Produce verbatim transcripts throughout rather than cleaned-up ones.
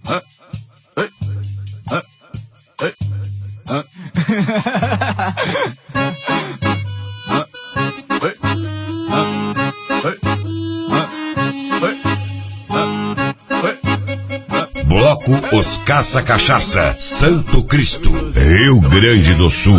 Bloco Os Caça Cachaça, Santo Cristo, Rio Grande do Sul.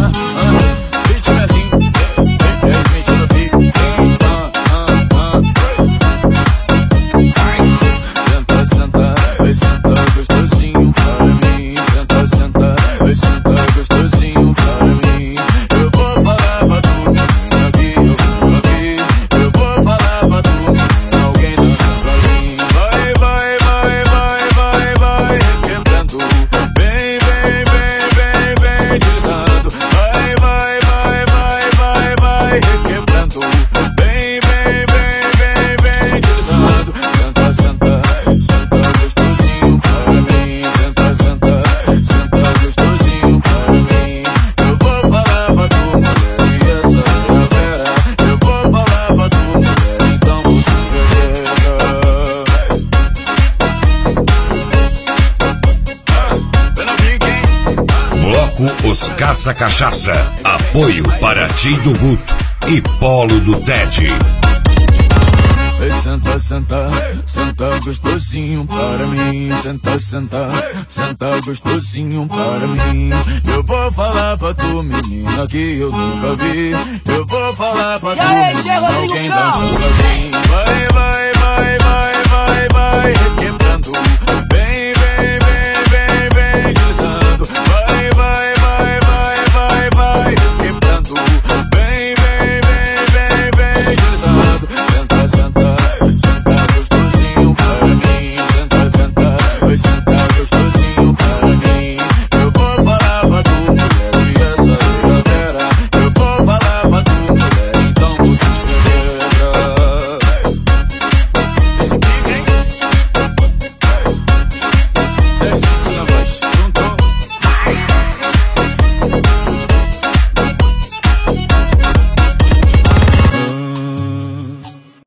Os Caça Cachaça, apoio para Tim do Guto e Polo do Ted. Senta, senta, senta gostosinho para mim. Senta, senta, senta gostosinho para mim. Eu vou falar pra tu, menina, que eu nunca vi. Eu vou falar pra tu, menina, alguém dança assim. Vai, vai, vai, vai, vai, vai.